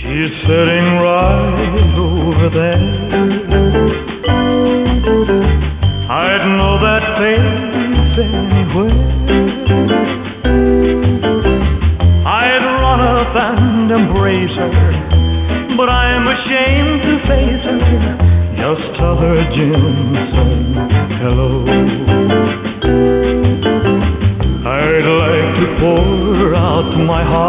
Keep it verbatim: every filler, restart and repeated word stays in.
She's sitting right over there. I'd know that face anywhere. I'd run up and embrace her, but I'm ashamed to face her. Just tell her Jim said hello. I'd like to pour out my heart